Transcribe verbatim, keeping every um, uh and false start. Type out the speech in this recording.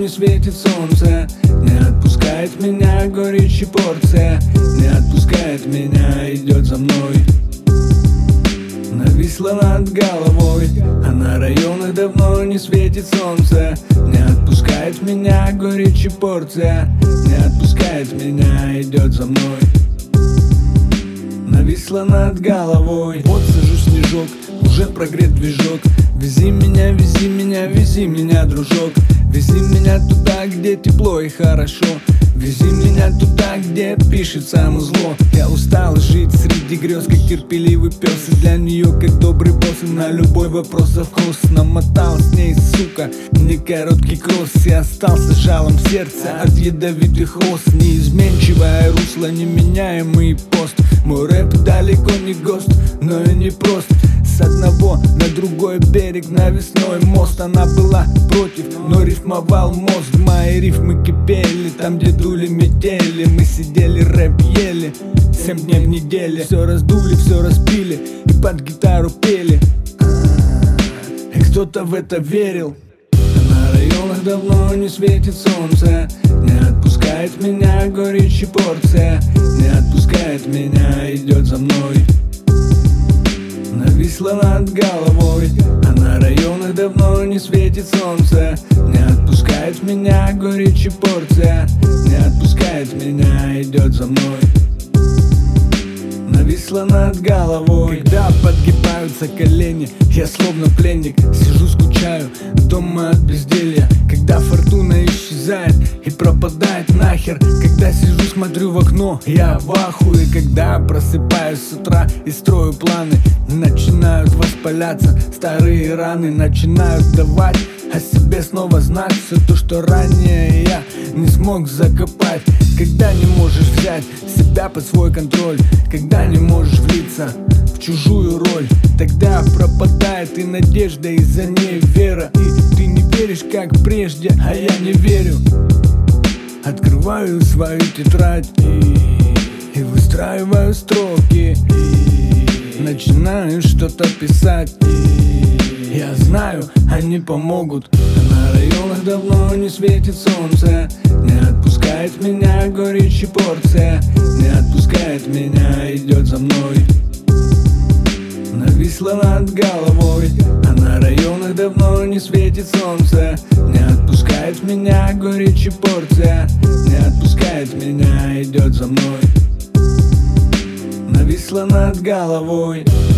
не светит солнце. Не отпускает меня горечь порция. Не отпускает меня, идет за мной. Нависла над головой, а на районах давно не светит солнце. Не отпускает меня горечь порция. Не отпускает меня, идет за мной. Нависла над головой. Вот сажу снежок, уже прогрет движок. Вези меня, вези меня, вези меня, дружок. Вези меня туда, где тепло и хорошо. Вези меня туда, где пишется музло. Я устал жить среди грез, как терпеливый пес. И для нее, как добрый босс, и на любой вопрос завхоз. Намотал с ней, сука, не короткий кросс. И остался жалом сердца от ядовитых роз. Неизменчивое русло, неменяемый пост. Мой рэп далеко не ГОСТ, но и не прост. С одного на другой берег навесной мост. Она была против, но рифмовал мозг. Мои рифмы кипели, там где дули метели. Мы сидели, рэп ели, семь дней в неделе. Все раздули, все распили и под гитару пели. И кто-то в это верил. На районах давно не светит солнце. Не отпускает меня горечь и порция. Не отпускает меня, идет за мной. Нависла над головой, а на районах давно не светит солнце. Не отпускает меня горечь и порция. Не отпускает меня, идет за мной. Нависла над головой. Когда подгибаются колени, я словно пленник. Сижу, скучаю дома от безделья. Когда фортуна исчезает и пропадает нахер. Когда сижу, смотрю в окно, я в ахуе. Когда просыпаюсь с утра и строю планы, начинают воспаляться старые раны. Начинают давать о себе снова знать все то, что ранее я не смог закопать. Когда не можешь взять себя под свой контроль. Когда не можешь влиться в чужую роль. Тогда пропадает и надежда, и за ней вера. И ты не веришь, как прежде, а я не верю. Открываю свою тетрадь и, и выстраиваю строки. И начинаю что-то писать. И я знаю, они помогут. На районах давно не светит солнце. Не отпускает меня горечь и порция. Не отпускает меня, идет за мной. Нависла над головой, а на районах давно не светит солнце. Не отпускает меня горечь и порция. Не отпускает меня, идет за мной. Нависла над головой.